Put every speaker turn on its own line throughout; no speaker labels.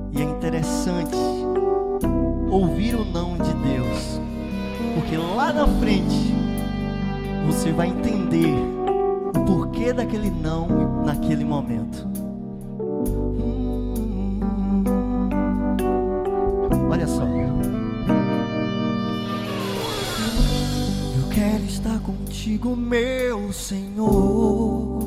E é interessante ouvir o não de Deus, porque lá na frente você vai entender o porquê daquele não naquele momento. Olha só. Eu quero estar contigo, meu Senhor,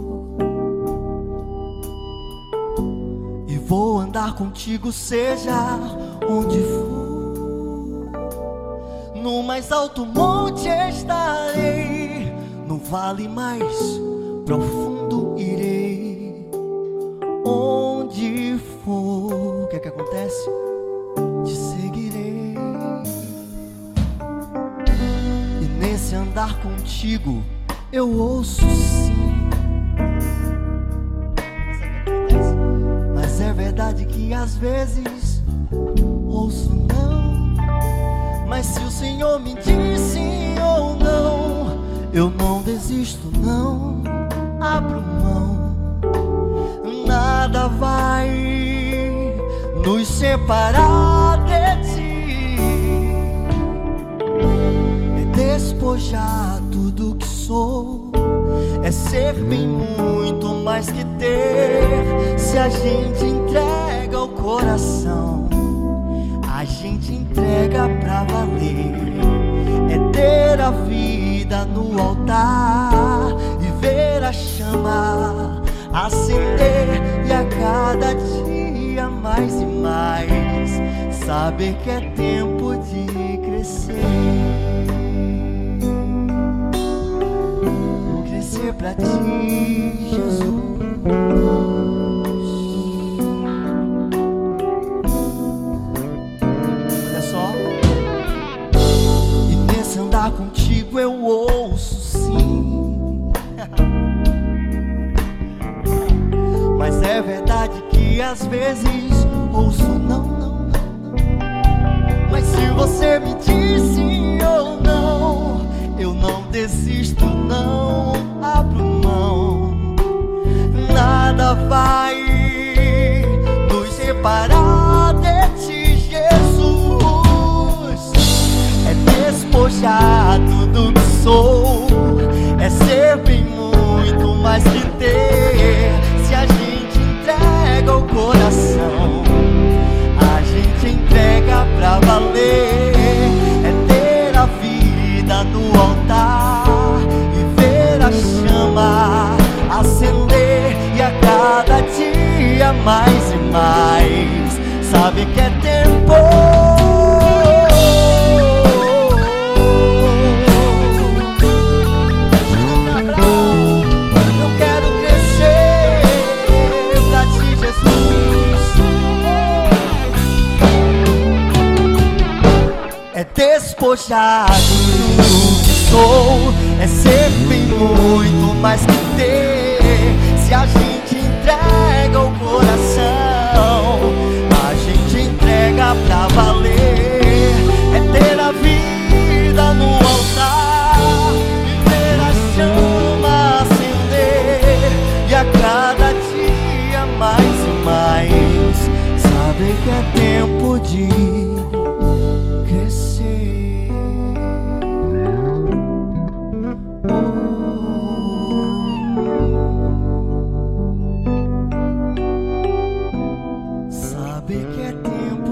e vou andar contigo, seja onde for. No mais alto monte estarei, no vale mais profundo irei. Onde for, o que é que acontece? Te seguirei. E nesse andar contigo eu ouço sim, mas é verdade que às vezes ouço não. Mas se o Senhor me diz sim ou não, eu não desisto, não abro mão. Nada vai nos separar de ti. É despojar tudo que sou, é ser bem muito mais que ter. Se a gente entrega o coração, a gente entrega pra valer. É ter a vida no altar e ver a chama acender, e a cada dia mais e mais saber que é tempo de crescer. Crescer pra ti, Jesus. Contigo eu ouço sim, mas é verdade que às vezes ouço não, não, não. Mas se você me diz sim ou não, eu não desisto, não abro mão. Nada vai nos separar de ti, Jesus. É despojar tudo que sou, é ser bem muito mais que ter. Se a gente entrega o coração, a gente entrega pra valer. É ter a vida no altar e ver a chama acender, e a cada dia mais e mais sabe que é tempo. É despojar tudo que sou, é ser bem muito mais que ter. Se a gente entrega o coração, a gente entrega pra valer. É ter a vida no altar e ver a chama acender, e a cada dia mais e mais saber que é tempo de saber que é tempo